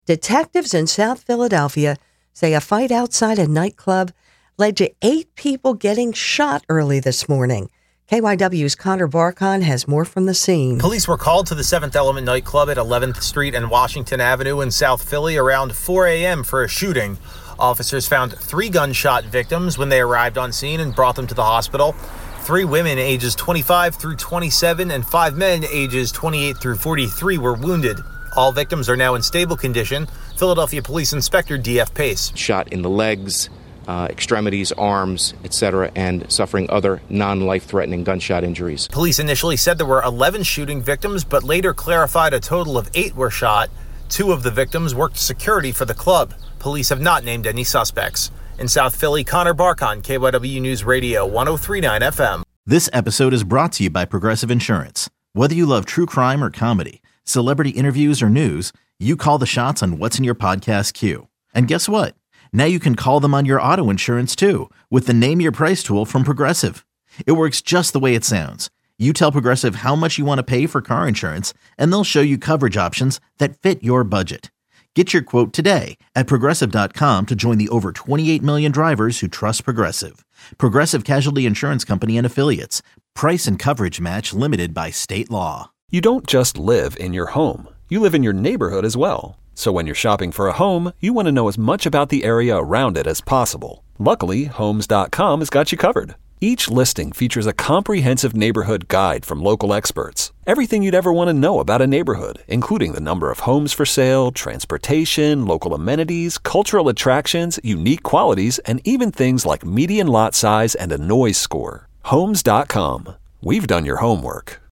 Detectives in South Philadelphia say a fight outside a nightclub led to 8 people getting shot early this morning. KYW's Connor Barkon has more from the scene. Police were called to the Seventh Element nightclub at 11th Street and Washington Avenue in South Philly around 4 a.m. for a shooting. Officers found 3 gunshot victims when they arrived on scene and brought them to the hospital. 3 women ages 25 through 27 and 5 men ages 28 through 43 were wounded. All victims are now in stable condition. Philadelphia Police Inspector D.F. Pace. Shot in the legs, extremities, arms, etc., and suffering other non-life-threatening gunshot injuries. Police initially said there were 11 shooting victims, but later clarified a total of 8 were shot. 2 of the victims worked security for the club. Police have not named any suspects. In South Philly, Connor Barkon, KYW News Radio, 103.9 FM. This episode is brought to you by Progressive Insurance. Whether you love true crime or comedy, celebrity interviews or news, you call the shots on what's in your podcast queue. And guess what? Now you can call them on your auto insurance too with the Name Your Price tool from Progressive. It works just the way it sounds. You tell Progressive how much you want to pay for car insurance, and they'll show you coverage options that fit your budget. Get your quote today at Progressive.com to join the over 28 million drivers who trust Progressive. Progressive Casualty Insurance Company and Affiliates. Price and coverage match limited by state law. You don't just live in your home. You live in your neighborhood as well. So when you're shopping for a home, you want to know as much about the area around it as possible. Luckily, Homes.com has got you covered. Each listing features a comprehensive neighborhood guide from local experts. Everything you'd ever want to know about a neighborhood, including the number of homes for sale, transportation, local amenities, cultural attractions, unique qualities, and even things like median lot size and a noise score. Homes.com. We've done your homework.